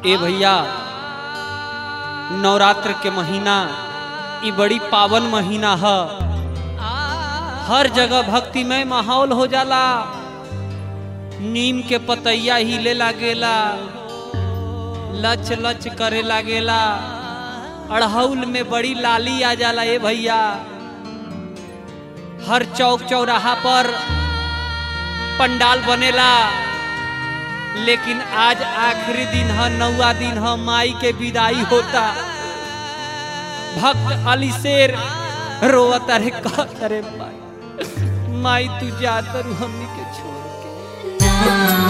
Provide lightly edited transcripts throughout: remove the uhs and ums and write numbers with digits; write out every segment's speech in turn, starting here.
ए भैया नवरात्र के महीना ये बड़ी पावन महीना है। हर जगह भक्तिमय माहौल हो जाला। नीम के पतैया हिले लागेला, लच लच करे लागेला। अड़हुल में बड़ी लाली आ जाला ए भैया। हर चौक चौराहा पर पंडाल बनेला। लेकिन आज आखिरी दिन है, 9वां दिन है, माई के विदाई होता। भक्त अली शेर रोवता रे, कहता रे माई तू जाता रू हमनी के छोड़ के।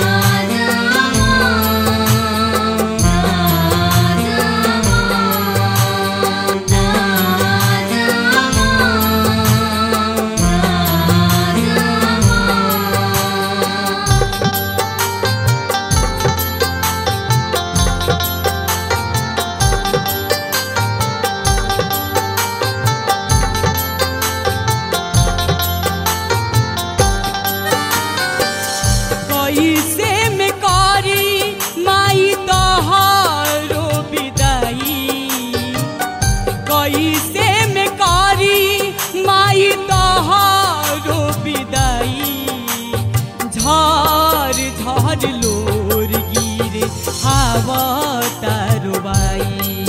लोर गिरे आवतारो बाई,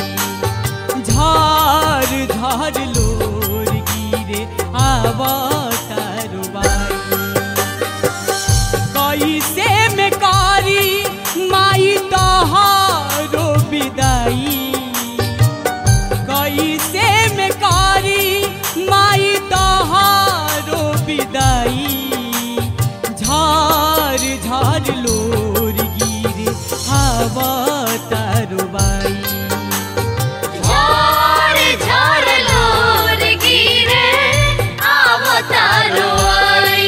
झार झार लोर गिरे आवतारो बाई। कैसे में कारी माई तोहारो विदाई, कैसे में कारी माई तोहारो विदाई। झार झार लोर गिरे आवतारो बाई, झार झार लोर गिरे आवतारो बाई।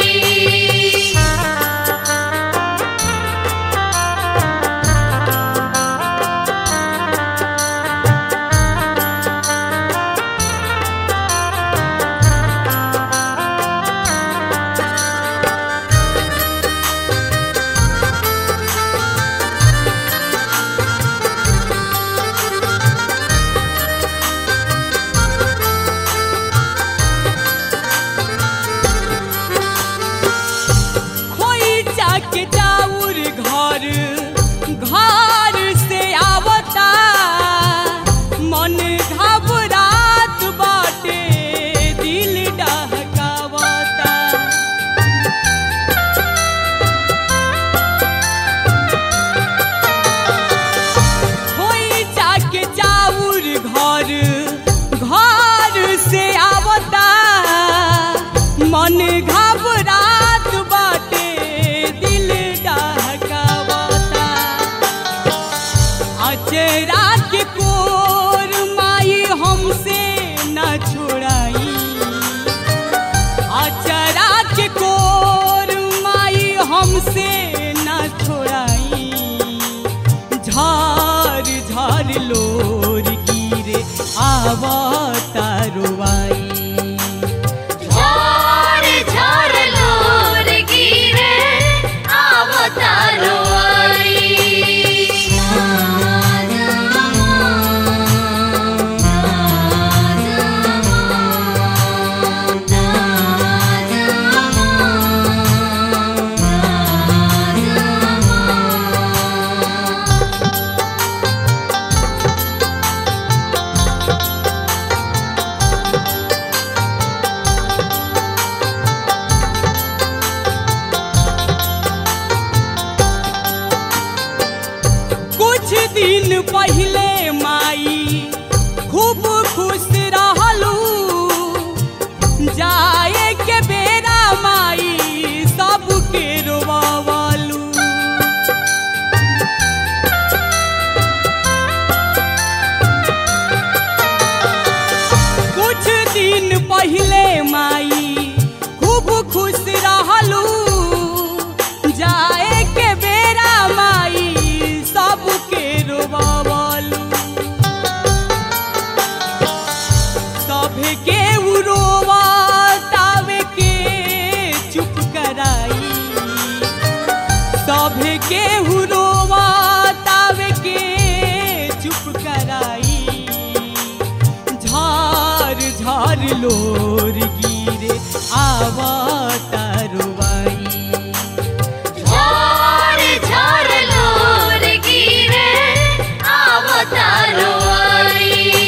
घर से आवता मन घबरात बाटे, दिल डहकावता। होई जाके चाउर घर घर से आवता मन घबरात बाटे, दिल डहकावता। अचरा के कोर माई हमसे न छोड़ाई, अचरा के कोर माई हमसे न छोड़ाई। झार झार लोर गिरे आवतारो बाई, झार झार लोर गिरे आवतारो बाई। कुछ दिन पहले माई खूब खुश रहलू, जाए के बेरा माई सबके रोवावलू। कुछ दिन पहले माई खूब खुश रहलू, जाए के बेरा माई सबके रोवावलू। सबके रोवातावे के चुप कराई, सबके रोवातावे के लोर गिरे आवता रुवाई। झार झार लोर गिरे आवता रुवाई।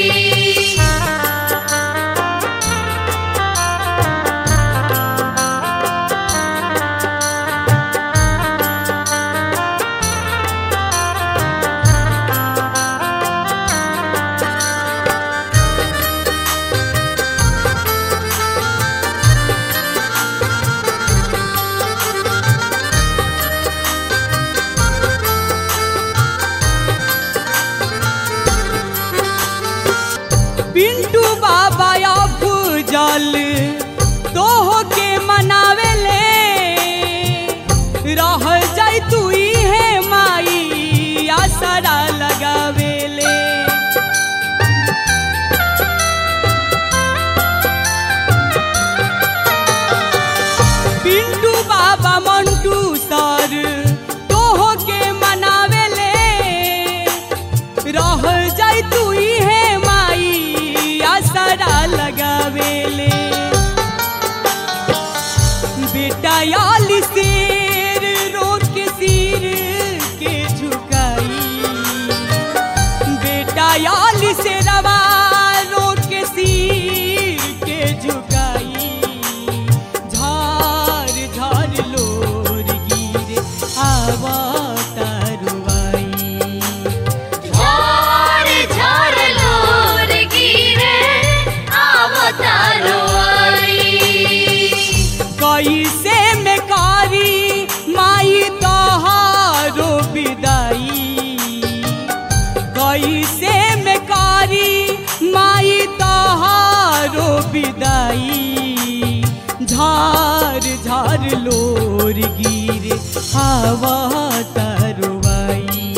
पिंटू बाबा अफजल तोह के मनावेले रह जाई तू है माई आसरा लगावेले। पिंटू बाबा मंटू सर तोह के मनावेले रह जाई तू है आसरा लगावेले। बेटा याली शेर रोक सिर के झुकाई। बेटा याली शेरवा रोक सिर के झुकाई। झार झार लोर गिरे आवता रुवाई। झार झार लोर गिरे आवता रुवाई। कैसे में कारी माई तोहारो विदाई। कैसे में कारी माई तोहारो विदाई। झार झार लोर गिरे आवता रुवाई।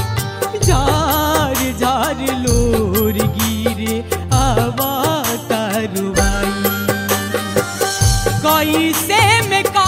झार झार लोर गिरे आवता रुवाई। कैसे में